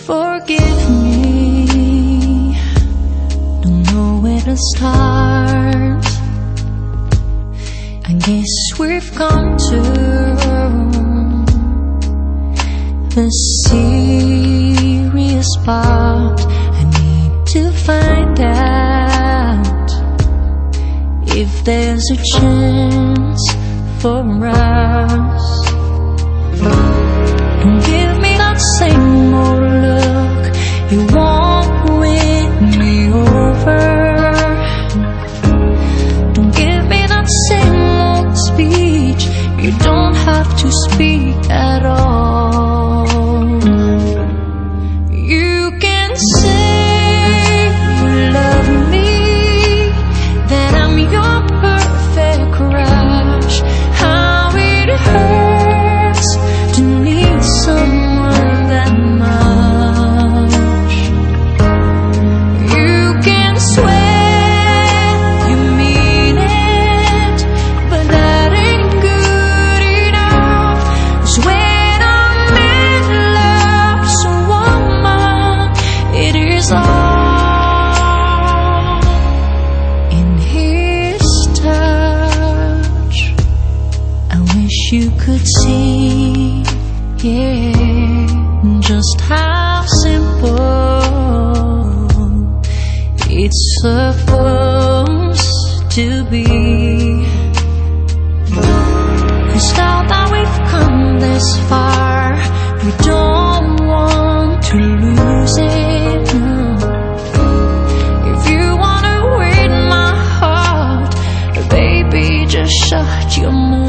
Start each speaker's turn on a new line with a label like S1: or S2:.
S1: Forgive me, don't know where to start. I guess we've come to the serious part. I need to find out if there's a chance for us. Don't give me that same old look, you won't win me over. Don't give me that same old speech, you don't have to speak at all. You can say you love me, that I'm your perfect crush. How it hurts to need someone that much. You can swear you mean it, but that ain't good enough. 'Cause when I'm in love with someone, it is all in his touch. I wish you could see, yeah, just how simple it's supposed to be. 'Cause now that we've come this far, we don't want to lose it. No. If you wanna win my heart, baby, just shut your mouth.